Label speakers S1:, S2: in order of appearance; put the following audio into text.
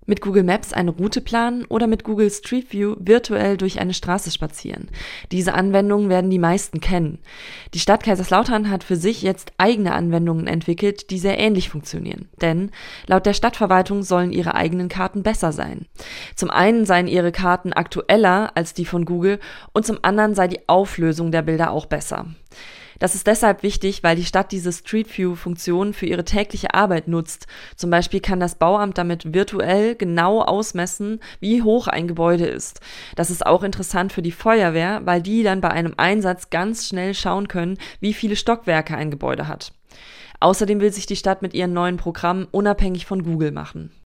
S1: Mit Google Maps eine Route planen oder mit Google Street View virtuell durch eine Straße spazieren. Diese Anwendungen werden die meisten kennen. Die Stadt Kaiserslautern hat für sich jetzt eigene Anwendungen entwickelt, die sehr ähnlich funktionieren. Denn laut der Stadtverwaltung sollen ihre eigenen Karten besser sein. Zum einen seien ihre Karten aktueller als die von Google und zum anderen sei die Auflösung der Bilder auch besser. Das ist deshalb wichtig, weil die Stadt diese Street View-Funktion für ihre tägliche Arbeit nutzt. Zum Beispiel kann das Bauamt damit virtuell genau ausmessen, wie hoch ein Gebäude ist. Das ist auch interessant für die Feuerwehr, weil die dann bei einem Einsatz ganz schnell schauen können, wie viele Stockwerke ein Gebäude hat. Außerdem will sich die Stadt mit ihren neuen Programmen unabhängig von Google machen.